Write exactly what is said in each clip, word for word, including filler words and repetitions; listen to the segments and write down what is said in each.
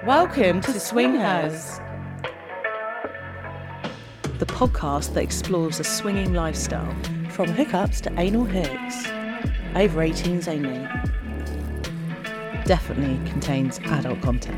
Welcome to Swing Hers, the podcast that explores a swinging lifestyle from hookups to anal hooks. Over eighteens only. Definitely contains adult content.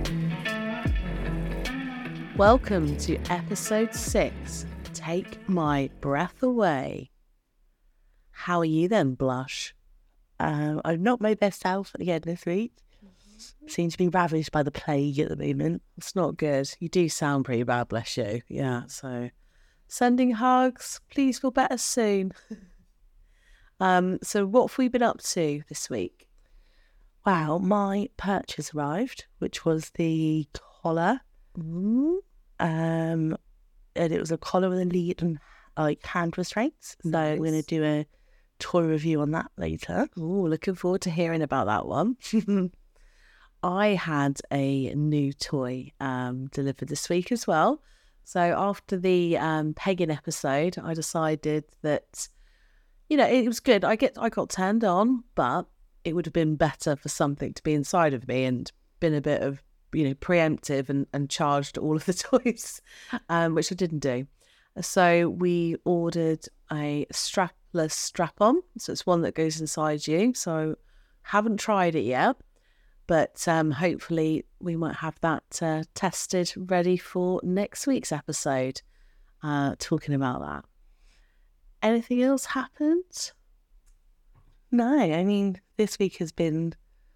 Welcome to episode six, Take My Breath Away. How are you then, Blush? Um, I'm not my best self again this week. Seem to be ravaged by the plague at the moment. It's not good. You do sound pretty bad, bless you. Yeah, so sending hugs. Please feel better soon. um, so what have we been up to this week? Wow, my purchase arrived, which was the collar. Mm. Um, and it was a collar with a lead and like hand restraints. So Nice. I'm going to do a toy review on that later. Oh, looking forward to hearing about that one. I had a new toy um, delivered this week as well. So after the um, pegging episode, I decided that, you know, it was good. I get I got turned on, but it would have been better for something to be inside of me and been a bit of, you know, preemptive and, and charged all of the toys, um, which I didn't do. So we ordered a strapless strap-on. So it's one that goes inside you. So haven't tried it yet. But um, hopefully we might have that uh, tested, ready for next week's episode, uh, talking about that. Anything else happened? No, I mean, this week has been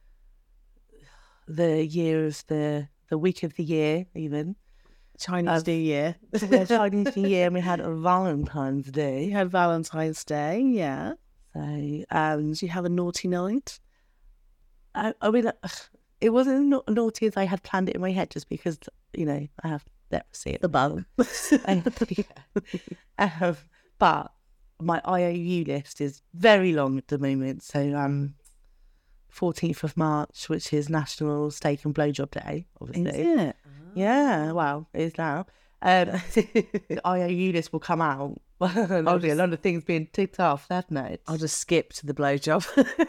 the year of the, the week of the year, even. Chinese New Year. The Chinese New Year, and we had a Valentine's You Day. had Valentine's Day, yeah. So, um, Did you have a naughty night? I, I mean, it wasn't na- naughty as I had planned it in my head, just because, you know, I have leprosy at the bum. moment. um, but my I O U list is very long at the moment. So, um, fourteenth of March, which is National Steak and Blowjob Day, obviously. Is it? Yeah, well, it is now. Um, the I O U list will come out. Obviously, a lot of things being ticked off, hasn't it? I'll just skip to the blowjob.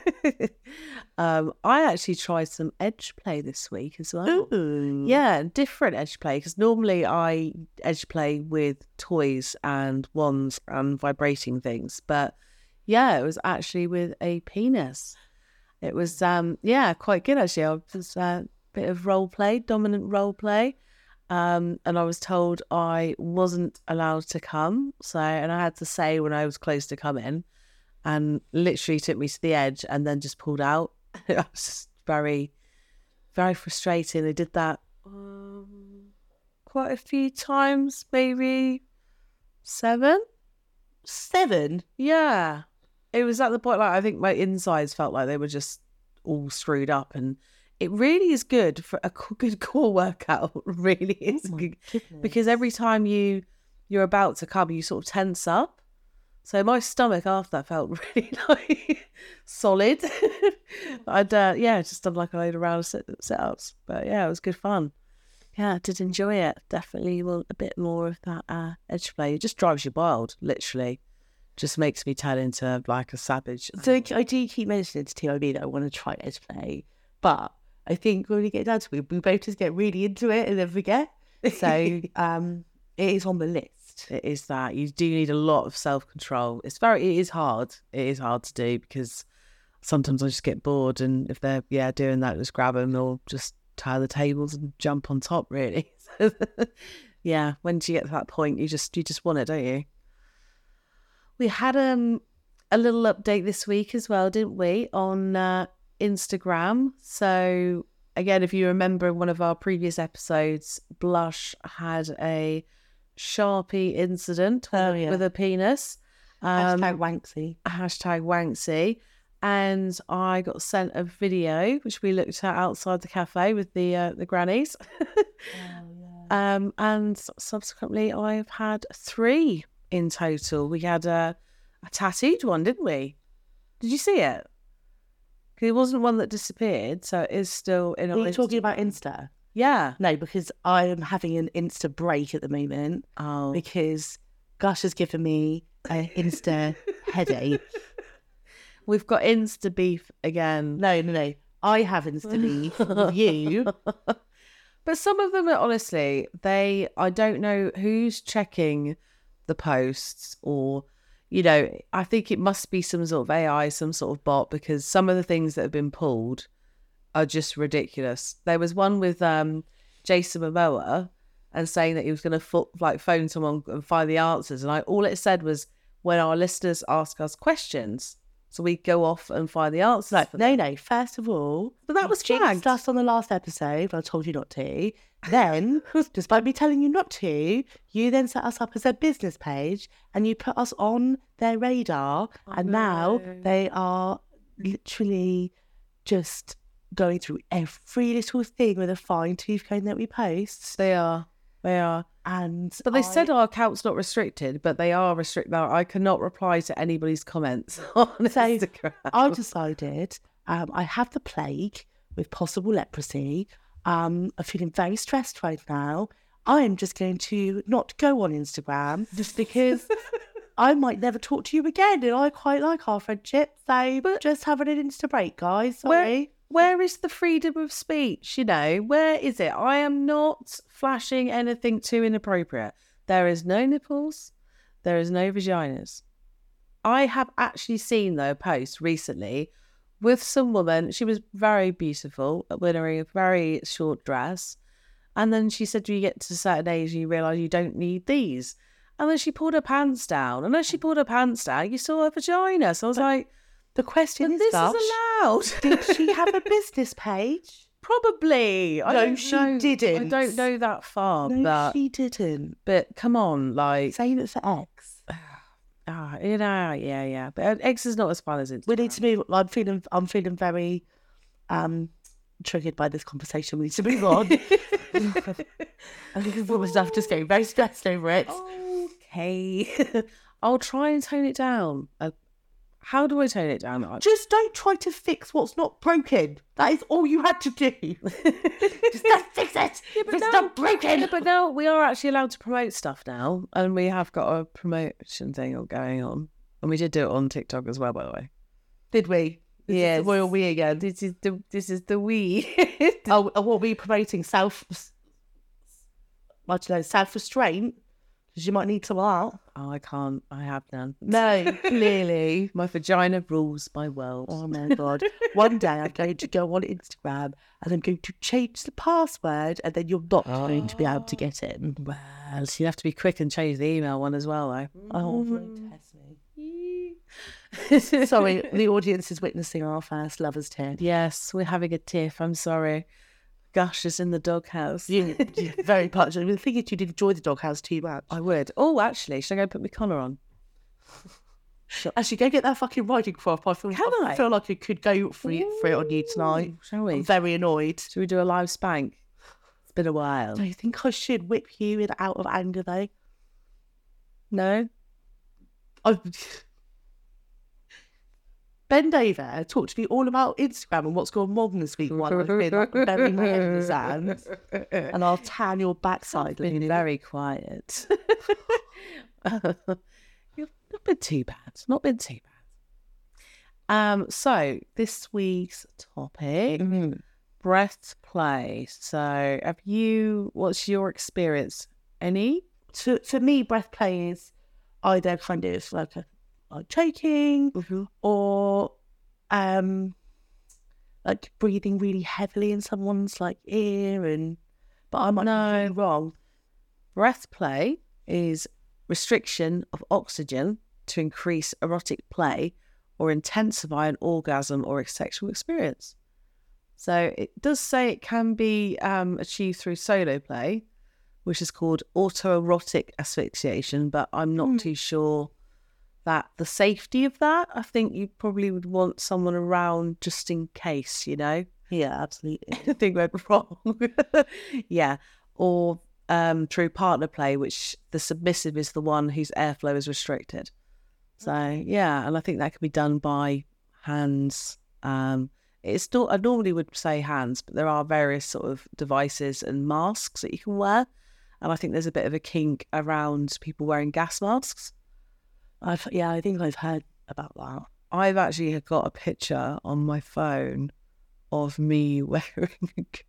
um, I actually tried some edge play this week as well. Ooh. Yeah, different edge play, because normally I edge play with toys and wands and vibrating things, but yeah, it was actually with a penis. It was, um, yeah, quite good actually. I was a uh, bit of role play, dominant role play. Um, and I was told I wasn't allowed to come. So, and I had to say when I was close to coming, and literally took me to the edge and then just pulled out. It was just very, very frustrating. They did that um, quite a few times, maybe seven. Seven? Yeah. It was at the point, like, I think my insides felt like they were just all screwed up, and it really is good for a co- good core workout. Really is Oh my good, goodness. because every time you you're about to come, you sort of tense up. So my stomach after that felt really like solid. I'd uh, yeah, just done like a load of round sit ups, but yeah, it was good fun. Yeah, I did enjoy it. Definitely want a bit more of that uh, edge play. It just drives you wild, literally. Just makes me turn into like a savage. So I do keep mentioning to T I B that I want to try edge play, but I think when we get down to it, we both just get really into it and then forget. So um, it is on the list. It is that. You do need a lot of self-control. It's very, it is hard. It is hard to do, because sometimes I just get bored, and if they're, yeah, doing that, just grab them or just tie the tables and jump on top, really. Yeah, once you get to that point, you just, you just want it, don't you? We had um, a little update this week as well, didn't we, on uh, Instagram. So again, if you remember in one of our previous episodes, Blush had a Sharpie incident with, Oh, yeah. with a penis. Um, Hashtag wanksy. hashtag wanksy. And I got sent a video, which we looked at outside the cafe with the uh, the grannies. um, and subsequently, I've had three in total. We had a, a tattooed one, didn't we? Did you see it? 'Cause it wasn't one that disappeared, so it is still in. Are our you talking Insta- about Insta? Yeah. No, because I am having an Insta break at the moment Oh. because Gush has given me an Insta headache. We've got Insta beef again. No, no, no. I have Insta beef with you But some of them are honestly, they, I don't know who's checking the posts or, you know, I think it must be some sort of A I, some sort of bot, because some of the things that have been pulled are just ridiculous. There was one with um, Jason Momoa and saying that he was going to fo- like phone someone and find the answers. And I, all it said was, when our listeners ask us questions, so we go off and find the answers. No, for no, them. no. First of all, But that you was jinxed flagged. us on the last episode. I told you not to. Then, despite me telling you not to, you then set us up as a business page and you put us on their radar. Oh, and no. now they are literally just going through every little thing with a fine tooth comb that we post. They are. They are. And But they I- said our account's not restricted, but they are restricted. Now, I cannot reply to anybody's comments on Instagram. I've decided um, I have the plague with possible leprosy. Um, I'm feeling very stressed right now. I am just going to not go on Instagram just because I might never talk to you again. And I quite like our friendship. So but just having an Insta break, guys. Sorry. Where, where is the freedom of speech? You know, where is it? I am not flashing anything too inappropriate. There is no nipples. There is no vaginas. I have actually seen, though, a post recently with some woman. She was very beautiful, wearing a very short dress. And then she said, you get to a certain age and you realise you don't need these. And then she pulled her pants down. And as she pulled her pants down, you saw her vagina. So I was But like, the question but is, this Lush, is allowed. did she have a business page? Probably. I No, don't she know. didn't. I don't know that far. No, but, she didn't. but come on, like, Same it for X. ah, you know, yeah, yeah. But X is not as fun as it. We need to move. I'm feeling. I'm feeling very um, triggered by this conversation. We need to move on. I think the myself just getting very stressed over it. Okay. I'll try and tone it down. Uh, how do I tone it down? I- Just don't try to fix what's not broken. That is all you had to do. Just don't fix it. Yeah, but it's now- not broken. Yeah, but now we are actually allowed to promote stuff now, and we have got a promotion thing going on, and we did do it on TikTok as well, by the way. Did we? This is Yes. the royal we again. This is the this is the we. Oh, oh, what are we promoting? Self. I don't know. Self restraint. Because you might need some of that. Oh, I can't. I have none. No, clearly. My vagina rules my world. Oh my God. One day I'm going to go on Instagram and I'm going to change the password and then you're not going to be able to get in. Well, so you have to be quick and change the email one as well, though. Oh, don't test me. Sorry, the audience is witnessing our first lovers tear. Yes, we're having a tiff. I'm sorry. Gush is in the doghouse. You, you very much. I mean, the thing is, you did enjoy the doghouse too much. I would. Oh, actually, should I go put my collar on? Actually, go get that fucking riding crop. I feel, Can I? feel like I could go for it, for it on you tonight. Ooh, shall we? I'm very annoyed. Should we do a live spank? It's been a while. Do you think I should whip you in out of anger, though? No? I... Bend over, talk to me all about Instagram and what's gone wrong this week while I've been like, burying my head in the sand, and I'll tan your backside. Been Looney. very quiet. You've not been too bad. Not been too bad. Um. So this week's topic: Mm. breath play. So, have you? What's your experience? Any? To, for me, breath play is either kind of like a like choking Mm-hmm. or um like breathing really heavily in someone's like ear, and but I might No. be wrong. Breath play is restriction of oxygen to increase erotic play or intensify an orgasm or a sexual experience. So it does say it can be um, achieved through solo play, which is called autoerotic asphyxiation, but I'm not Mm. too sure that the safety of that, I think you probably would want someone around just in case, you know? Yeah, absolutely. Anything went wrong. Yeah. Or um, through partner play, which the submissive is the one whose airflow is restricted. So, yeah, and I think that can be done by hands. Um, it's not, I normally would say hands, but there are various sort of devices and masks that you can wear. And I think there's a bit of a kink around people wearing gas masks. I've, yeah, I think I've heard about that. I've actually got a picture on my phone of me wearing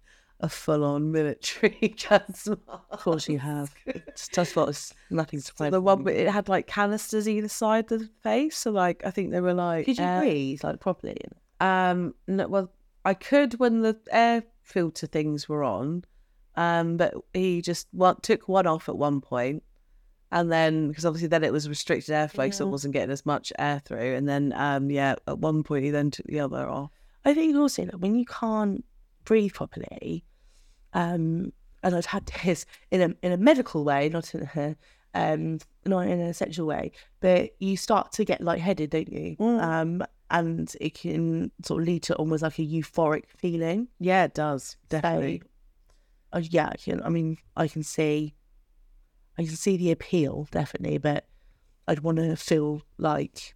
a full-on military gas mask. Of course you have. It's just what it's nothing So surprising. the one with, it had like canisters either side of the face. So like I think they were like. Could you air- breathe like properly? Um, no, well, I could when the air filter things were on, um, but he just one, took one off at one point, and then because obviously then it was restricted airflow, so it Yeah. wasn't getting as much air through, and then um, yeah, at one point he then took the other off. I think also that when you can't breathe properly, um, and I've had this in a in a medical way, not in a um, not in a sexual way, but you start to get lightheaded, don't you? Mm. Um, and it can sort of lead to almost like a euphoric feeling. Yeah, it does definitely. So, uh, yeah, I can. I mean, I can see, I can see the appeal definitely, but I'd want to feel like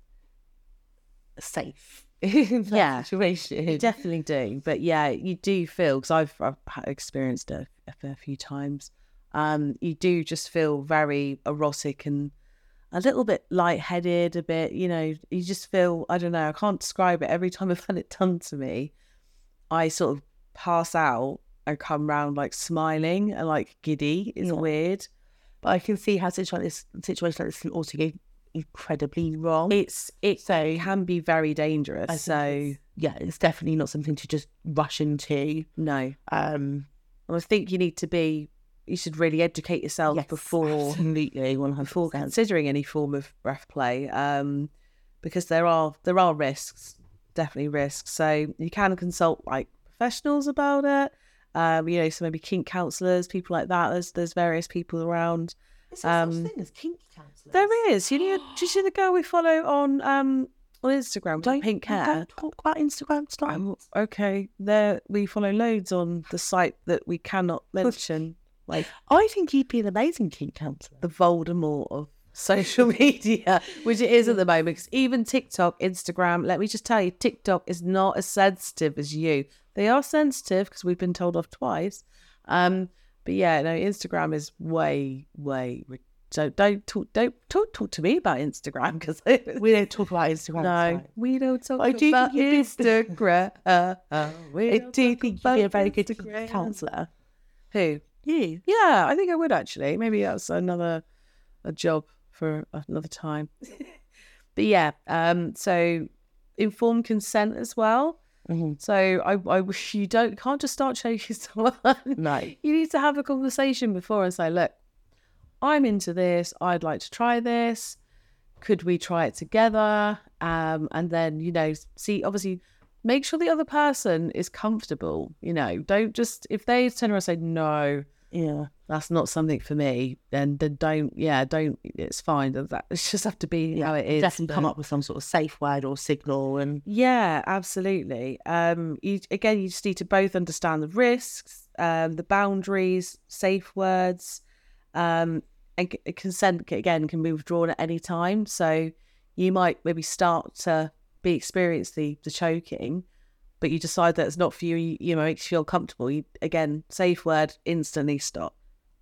safe in that Yeah. situation. You definitely do, but yeah, you do feel because I've, I've ha- experienced it a fair few times. Um, you do just feel very erotic and a little bit lightheaded, a bit, you know. You just feel, I don't know, I can't describe it. Every time I've had it done to me, I sort of pass out and come round like smiling and like giddy. It's Yeah. weird. But I can see how situation like this, situation like this can also go incredibly wrong. It's it So can be very dangerous. I think So it's- yeah, it's definitely not something to just rush into. no, Um, and I think you need to be. You should really educate yourself yes, before. absolutely one hundred before percent. considering any form of breath play, um, because there are there are risks, definitely risks. So you can consult like professionals about it. Um, you know, so maybe kink counsellors, people like that. There's there's various people around. Is there Um, such thing as kink counsellors? There is. You know, do you see the girl we follow on um on Instagram? with Don't pink hair. Don't talk about Instagram stuff. Um, okay, there we follow loads on the site that we cannot mention, like I think you'd be an amazing kink counsellor. the Voldemort of social media, which it is at the moment. Because even TikTok, Instagram, let me just tell you, TikTok is not as sensitive as you. They are sensitive because we've been told off twice. Um, but yeah, no, Instagram is way, way. So don't talk, don't talk, talk to me about Instagram because We don't talk about Instagram. no, so- we don't talk I do about think you'd be- Instagram. We I don't do talk think you'd about be a very good Instagram. kink counsellor. Who? You. Yeah, I think I would actually. Maybe that's another a job for another time. But yeah, um, so informed consent as well. Mhm. So I, I wish you don't can't just start chasing someone. No. You need to have a conversation before and say, look, I'm into this. I'd like to try this. Could we try it together? Um, and then, you know, see, obviously, make sure the other person is comfortable. You know, don't just, if they turn around and say, no, Yeah. that's not something for me, then, then don't, yeah, don't, it's fine. That, it's just have to be how it is. Definitely come but- up with some sort of safe word or signal and Yeah, absolutely. Um, you, again, you just need to both understand the risks, um, the boundaries, safe words, um, and c- consent c- again can be withdrawn at any time. So you might maybe start to be experience the the choking, but you decide that it's not for you. You, you know, makes you feel comfortable. You, again, safe word, instantly stop.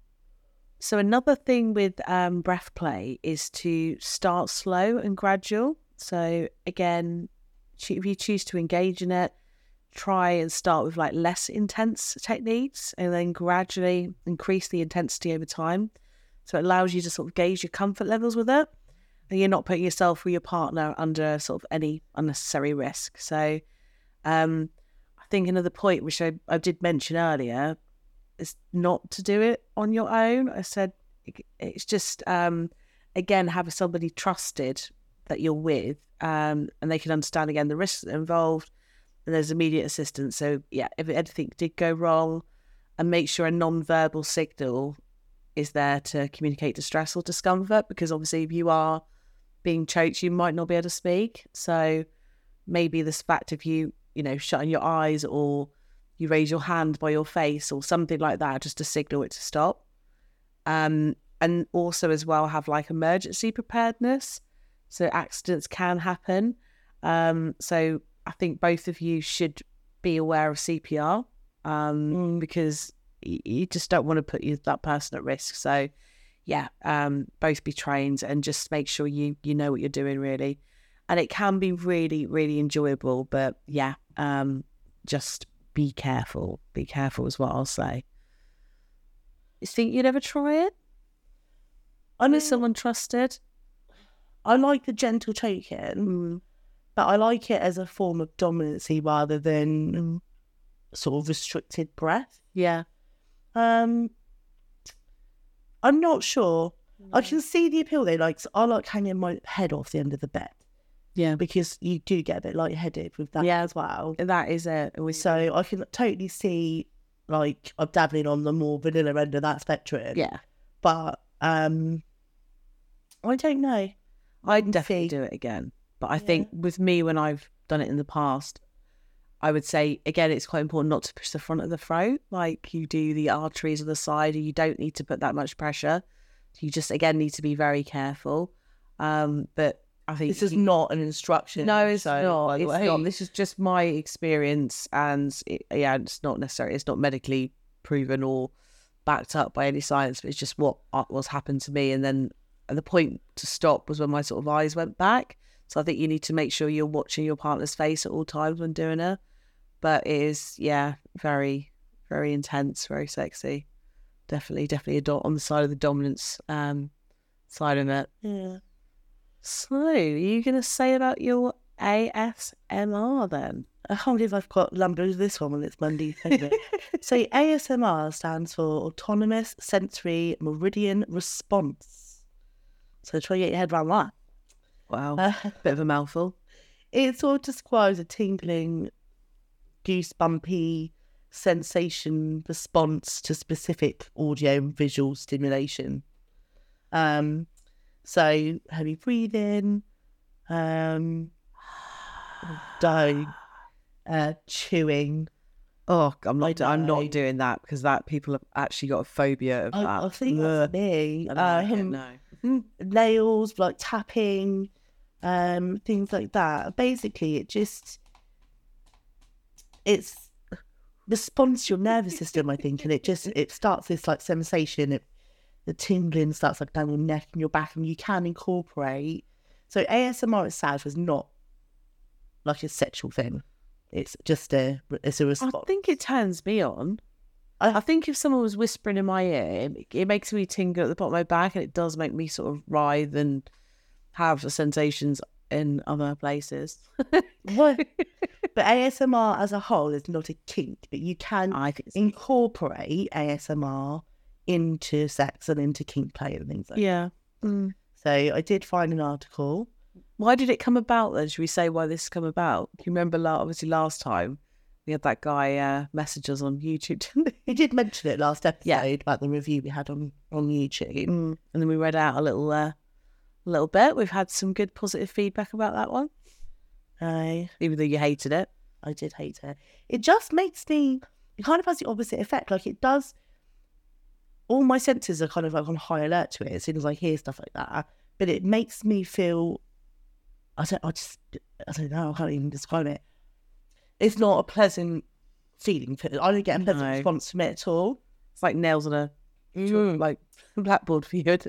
So another thing with um, breath play is to start slow and gradual. So again, cho- if you choose to engage in it, try and start with like less intense techniques and then gradually increase the intensity over time. So it allows you to sort of gauge your comfort levels with it. And you're not putting yourself or your partner under sort of any unnecessary risk. So um, I think another point, which I, I did mention earlier, is not to do it on your own. I said it- it's just, um, again, have somebody trusted that you're with, um, and they can understand, again, the risks involved, and there's immediate assistance. So, yeah, if anything did go wrong, and make sure a non-verbal signal is there to communicate distress or discomfort, because obviously if you are being choked, you might not be able to speak. So maybe this fact of you, you know, shutting your eyes or you raise your hand by your face or something like that, just to signal it to stop. Um, and also as well have like emergency preparedness. So accidents can happen. Um, so I think both of you should be aware of C P R, um, Mm. because y- you just don't want to put you, that person at risk. So yeah, um, both be trained and just make sure you you know what you're doing really. And it can be really, really enjoyable, but yeah, um, just be careful. Be careful is what I'll say. You think you'd ever try it? I With mean, someone trusted? I like the gentle choking, Mm. but I like it as a form of dominancy rather than sort of restricted breath. Yeah. Um, I'm not sure. I can see the appeal though. Like, I like hanging my head off the end of the bed Yeah. because you do get a bit lightheaded with that Yeah. as well. That is it. We So I can totally see, like, I'm dabbling on the more vanilla end of that spectrum. Yeah. But um, I don't know. I'd We'll definitely see. do it again. But I Yeah. think with me, when I've done it in the past, I would say, again, it's quite important not to push the front of the throat. Like you do the arteries on the side, you don't need to put that much pressure. You just, again, need to be very careful. Um, but I think... This is you- not an instruction. No, it's so, not. by the It's way. not. This is just my experience, and it, yeah, it's not necessarily. It's not medically proven or backed up by any science. But it's just what what's happened to me. And then and the point to stop was when my sort of eyes went back. So I think you need to make sure you're watching your partner's face at all times when doing it. But it is, yeah, very, very intense, very sexy. Definitely, definitely a dot on the side of the dominance um, side of it. Yeah. So, are you going to say about your A S M R then? I can't believe I've got lumbered with this one when it's Monday. isn't it? So A S M R stands for Autonomous Sensory Meridian Response. So try to get your head around that. Wow, Uh, bit of a mouthful. it sort of describes a tingling, goosebumpy sensation response to specific audio and visual stimulation. Um, so heavy breathing, um, dying, uh, chewing. Oh, I'm not. I I'm know. not doing that because that people have actually got a phobia of I, that. I think Ugh. that's me. I Uh, don't him, know. nails, like tapping, um, things like that. Basically, it just it's responds to your nervous system, I think, and it just it starts this like sensation. It, the tingling starts like down your neck and your back, and you can incorporate. So A S M R itself is not like a sexual thing. It's just a it's a I response. think it turns me on. I- I think if someone was whispering in my ear, it, it makes me tingle at the bottom of my back, and it does make me sort of writhe and have the sensations in other places. But A S M R as a whole is not a kink, but you can I think. So. incorporate A S M R into sex and into kink play and things like that. Yeah. Mm. So I did find an article. Why did it come about then? Should we say why this come about? Do you remember, la- obviously, last time we had that guy uh, message us on YouTube, didn't he? We did mention it last episode Yeah. about the review we had on, on YouTube. Mm. And then we read out a little, uh, a little bit. We've had some good positive feedback about that one, I even though you hated it. I did hate it. It just makes me, it kind of has the opposite effect. Like it does, all my senses are kind of like on high alert to it as soon as I hear stuff like that. But it makes me feel, I don't, I just, I don't know, I can't even describe it. It's not a pleasant feeling. I don't get a pleasant No. response from it at all. It's like nails on a Mm. like blackboard for you.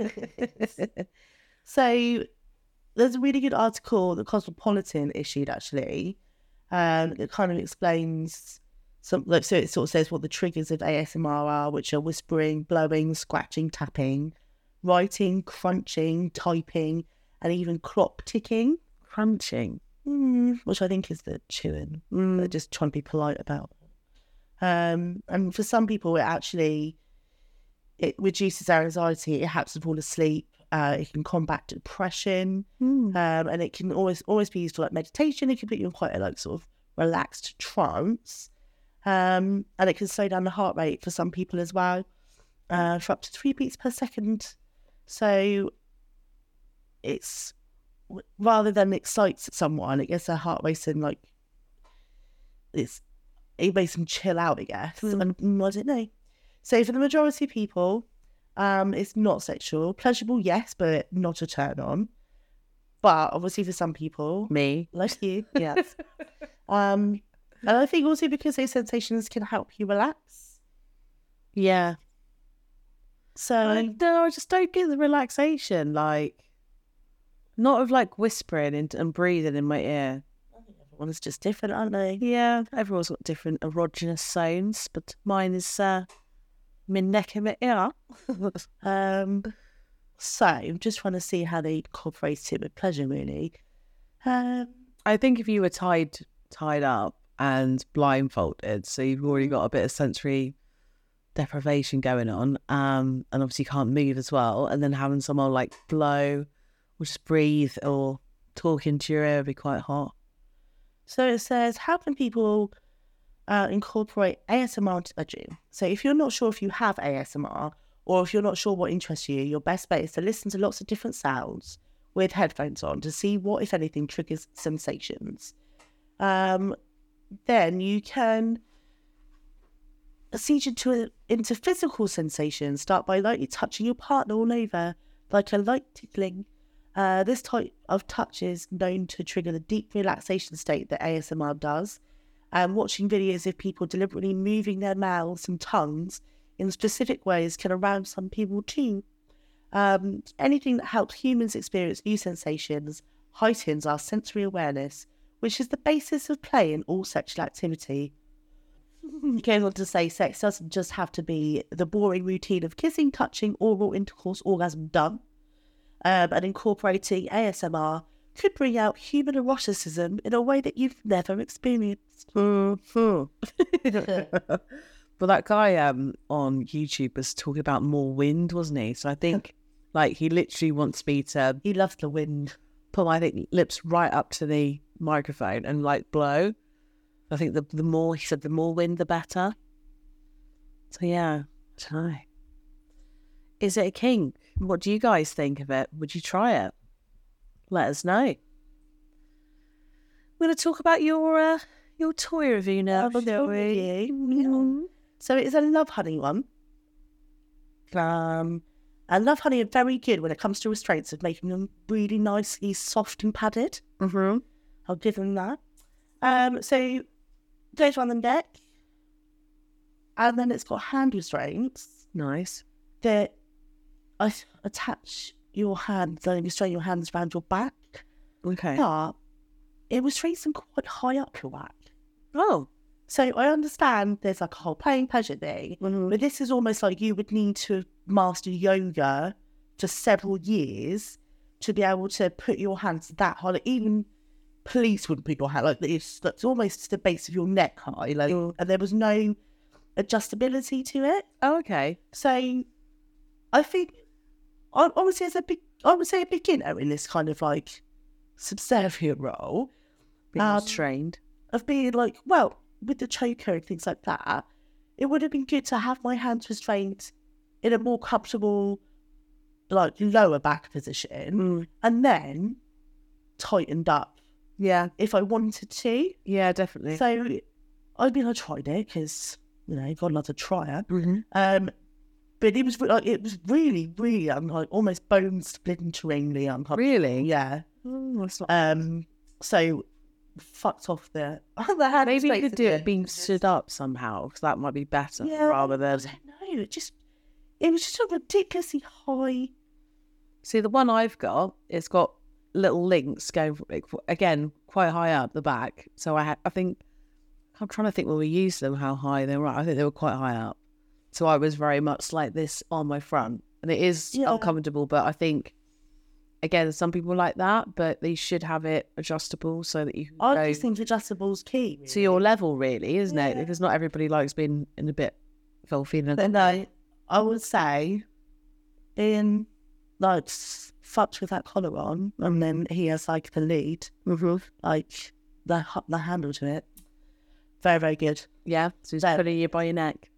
So there's a really good article that Cosmopolitan issued actually, um, that kind of explains some. Like, so it sort of says what the triggers of A S M R are, which are whispering, blowing, scratching, tapping, writing, crunching, typing, and even clock ticking, Crunching. mm, which I think is the chewing. Mm. They're just trying to be polite about it. Um, and for some people, it actually it reduces their anxiety. It helps them fall asleep. Uh, it can combat depression, Mm. um, and it can always always be used for like meditation. It can put you in quite a like sort of relaxed trance, um, and it can slow down the heart rate for some people as well, uh, for up to three beats per second. So it's rather than excites someone, it gets their heart racing. Like it's it makes them chill out, I guess. Mm. And mm, I don't know. So for the majority of people, um, it's not sexual. Pleasurable, yes, but not a turn on. But obviously for some people, Me. like you, yes. um, and I think also because those sensations can help you relax. Yeah. So I, no, I just don't get the relaxation. Like, not of like whispering and, and breathing in my ear. I think Everyone's just different, aren't they? Yeah, everyone's got different erogenous zones, but mine is uh, my neck and my ear. um, so I'm just trying to see how they incorporate it with pleasure, really. Um, I think if you were tied tied up and blindfolded, so you've already got a bit of sensory deprivation going on, um, and obviously you can't move as well, and then having someone like blow or just breathe or talk into your ear would be quite hot. So it says, how can people uh, incorporate A S M R into bedroom? So if you're not sure if you have A S M R, or if you're not sure what interests you, your best bet is to listen to lots of different sounds with headphones on to see what, if anything, triggers sensations. Um, then you can siege into, into physical sensations. Start by lightly touching your partner all over, like a light tickling. Uh, this type of touch is known to trigger the deep relaxation state that A S M R does. And watching videos of people deliberately moving their mouths and tongues in specific ways can arouse some people too. Um, anything that helps humans experience new sensations heightens our sensory awareness, which is the basis of play in all sexual activity. He goes on to say sex doesn't just have to be the boring routine of kissing, touching, oral intercourse, orgasm done. Um, and incorporating A S M R could bring out human eroticism in a way that you've never experienced. Well, that guy um, on YouTube was talking about more wind, wasn't he? So I think like he literally wants me to He loves the wind. put my I think, lips right up to the microphone and like blow. I think the the more, he said, the more wind, the better. So yeah, I don't know. Is it a kink? What do you guys think of it? Would you try it? Let us know. We're going to talk about your uh, your toy review now, Oh, shall we? yeah. So it is a Love Honey one. Um, and Love Honey are very good when it comes to restraints of making them really nicely soft and padded. Mm-hmm. I'll give them that. Um, so goes around the neck, and then it's got hand restraints Nice. that I attach your hands, then restrain your hands around your back. Okay. But it restrains them quite high up your back. Oh. So I understand there's like a whole playing pleasure thing, Mm-hmm. but this is almost like you would need to master yoga for several years to be able to put your hands that high. Like even police wouldn't put your hand like this. That's almost to the base of your neck high. Like, Mm. and there was no adjustability to it. Oh, okay. So I think I, I would say as a big, I would say a beginner in this kind of like subservient role Being Um, trained. of being like, well, with the choker and things like that, it would have been good to have my hands restrained in a more comfortable, like lower back position, Mm. and then tightened up Yeah. if I wanted to. Yeah, definitely. So I mean, I tried it because you know, God loves a tryer. Mm-hmm. Um, but it was re- like it was really, really um, like almost bone splinteringly uncomfortable. Really? Yeah. Oh, that's not... Um. So fucked off the the hand. Maybe you space could a do it bit. being stood up somehow, because that might be better Yeah, rather than... I don't know. It just it was just a ridiculously high. See, the one I've got, it's got little links going, like, again, quite high up the back. So I ha- I think, I'm trying to think when we used them, how high they were. I think they were quite high up. So I was very much like this on my front. And it is Yeah. uncomfortable, but I think, again, some people like that, but they should have it adjustable so that you can I go just think adjustable's key. to your level, really, isn't it? Yeah. Because not everybody likes being in a bit filthy. And But no, I would say being like s- fucked with that collar on, and then he has like the lead, like the hu- the handle to it. Very, very good. Yeah, so he's So- putting you by your neck.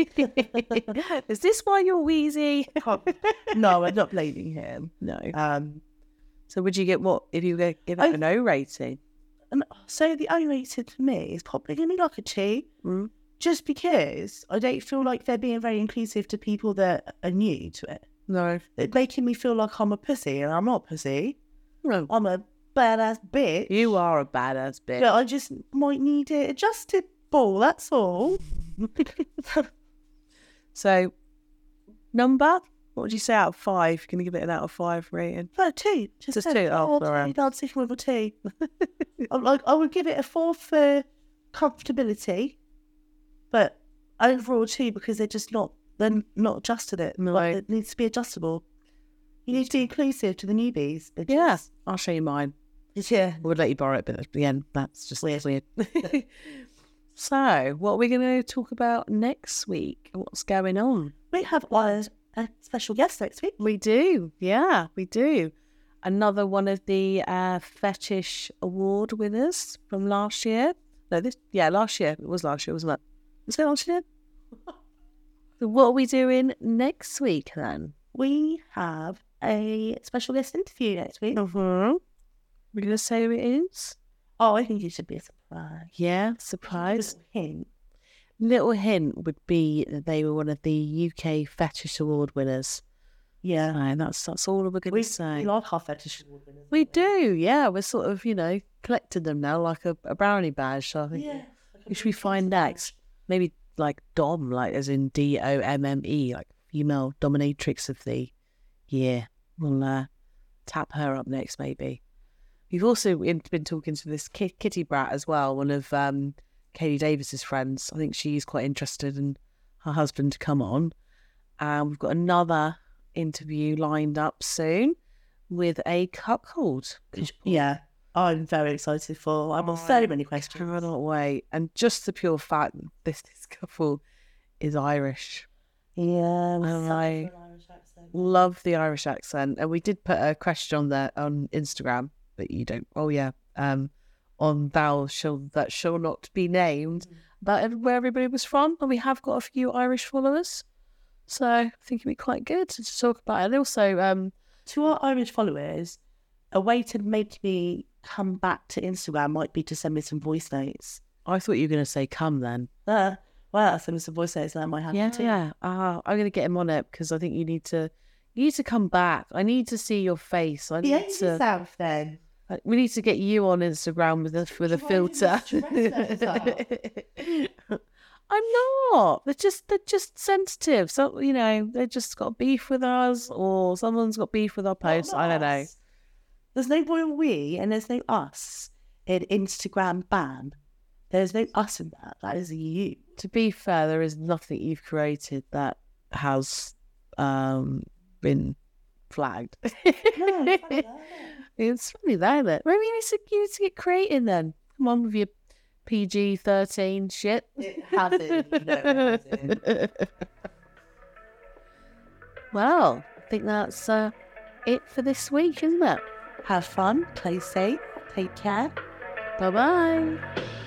Is this why you're wheezy? No, I'm not blaming him. No. Um, So would you get what if you were give it I- an O rating? and so the O rated for me is probably going to be like a two, Mm. just because I don't feel like they're being very inclusive to people that are new to it. No. It's making me feel like I'm a pussy, and I'm not a pussy. No. I'm a badass bitch. You are a badass bitch. But I just might need it adjusted ball, that's all. So number What would you say out of five? You're going to give it an out of five rating? No, two. Just, Just said two. Oh, four, sorry. two, dancing with a two. I'm like, I would give it a four for comfortability, but overall two because they're just not, they're not adjusted it. No. Like, it needs to be adjustable. You need to be inclusive to the newbies. bitches. Yeah, I'll show you mine. Yeah. I would let you borrow it, but at the end, that's just weird. weird. So, what are we going to talk about next week? What's going on? We have a, a special guest next week. We do, yeah, we do. Another one of the uh, Fetish Award winners from last year. No, this, yeah, last year. It was last year, wasn't it? Was it last year? So what are we doing next week then? We have a special guest interview next week. Mm-hmm. We're going to say who it is? Oh, I think it should be a surprise. Yeah, surprise. Just a hint. Little hint would be that they were one of the U K Fetish Award winners. Yeah. And that's that's all we're going We, to say. we like our fetish award winners. We do, yeah. We're sort of, you know, collecting them now like a, a brownie badge. So I think Yeah. who should we find next? Maybe like Dom, like as in D O M M E, like female dominatrix of the year. We'll uh, tap her up next, maybe. We've also been been talking to this Ki- Kitty Brat as well, one of um, Katie Davis's friends. I think she's quite interested in her husband to come on. And we've got another interview lined up soon with a cuckold. Yeah. I'm very excited for. I'm on I so many questions. cannot wait. And just the pure fact that this, this couple is Irish. Yeah. And I love the Irish accent. And we did put a question on there on Instagram, but you don't. Oh yeah, um, on thou shall that shall not be named. About ev- where everybody was from, and we have got a few Irish followers, so I think it'd be quite good to talk about it. And also, um, To our Irish followers, a way to make me come back to Instagram might be to send me some voice notes. I thought you were going to say come then. Uh, well, send me some voice notes and that might happen Yeah, too. yeah. Uh, I'm going to get him on it because I think you need to. You need to come back. I need to see your face. I need Behave to. yourself then. Uh, We need to get you on Instagram with a with a Try and filter. stress I'm not. They're just they're just sensitive. So you know they just got beef with us, or someone's got beef with our posts. I don't know. Us. There's no royal we and there's no us in Instagram ban. There's no us in that. That is you. To be fair, there is nothing you've created that has um, been flagged. It's funny that, isn't it? Maybe you need to, you need to get creating then. Come on with your P G thirteen shit. It hasn't. No, it hasn't. Well, I think that's uh, it for this week, isn't it? Have fun, play safe, take care. Bye bye.